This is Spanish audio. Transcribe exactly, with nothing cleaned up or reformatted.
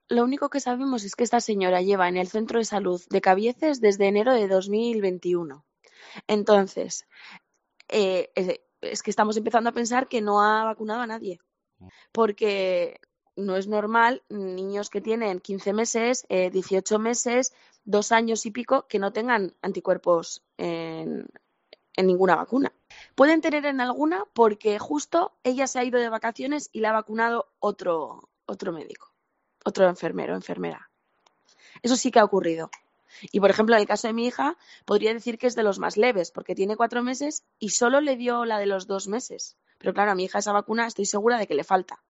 lo único que sabemos es que esta señora lleva en el centro de salud de Cabieces desde enero de dos mil veintiuno. Entonces, eh, eh, es que estamos empezando a pensar que no ha vacunado a nadie, porque no es normal niños que tienen quince meses, eh, dieciocho meses, dos años y pico, que no tengan anticuerpos en, en ninguna vacuna. Pueden tener en alguna porque justo ella se ha ido de vacaciones y la ha vacunado otro, otro médico, otro enfermero o enfermera. Eso sí que ha ocurrido. Y, por ejemplo, en el caso de mi hija, podría decir que es de los más leves, porque tiene cuatro meses y solo le dio la de los dos meses. Pero claro, a mi hija esa vacuna estoy segura de que le falta.